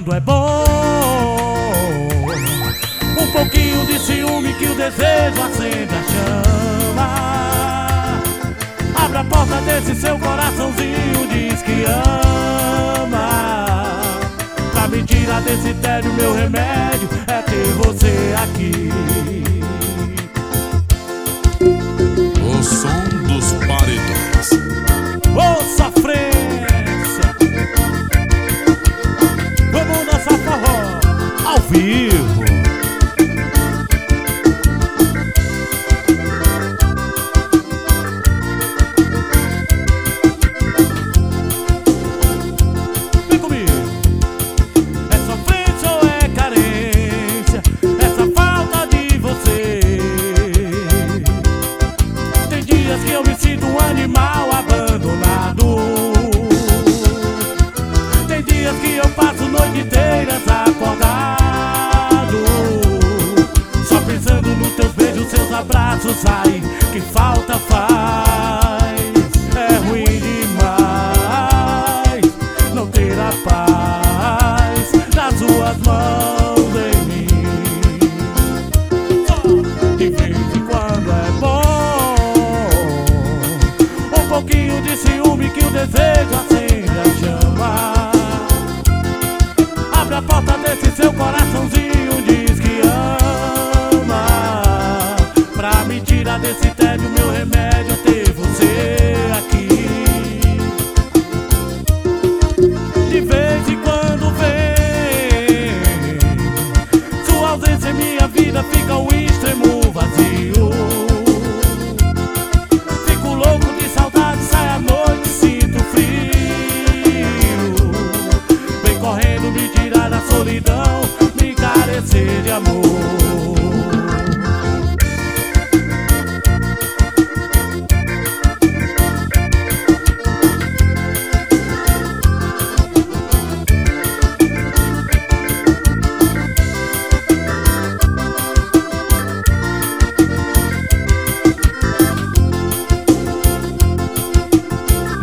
quando é bom. Um pouquinho de ciúme que o desejo acende a chama. Abre a porta desse seu coraçãozinho, diz que ama. Pra me tirar desse tédio, meu remédio é ter você aqui. O som